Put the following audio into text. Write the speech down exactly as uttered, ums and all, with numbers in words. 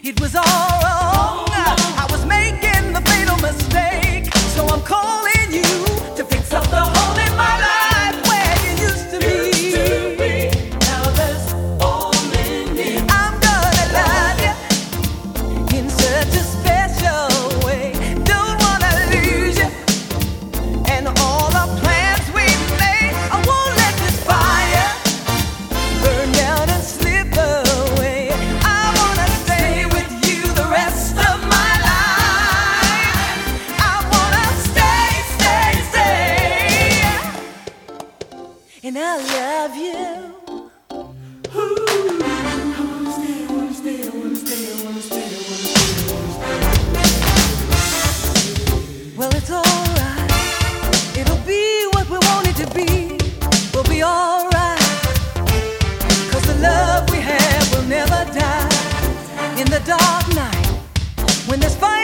It was all wrong. I was making the fatal mistake. So I'm calling you to fix up the hole in my life where you used to be. Now there's only me. I'm gonna love you in such a special way. Don't wanna lose you. And all the plans we made, I won't let this fire burn down and slip away. I wanna stay with you the rest of my life. I wanna stay, stay, stay. And I love you. Well, it's alright. It'll be what we want it to be. We'll be alright. Cause the love we have will never die. In the dark night, when there's fire.